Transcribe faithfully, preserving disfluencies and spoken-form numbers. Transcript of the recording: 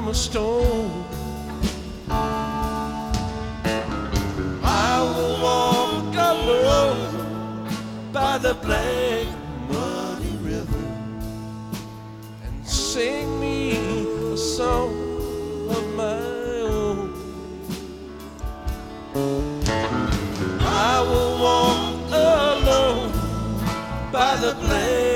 a stone. I will walk alone by the black muddy river and sing me a song of my own. I will walk alone by the black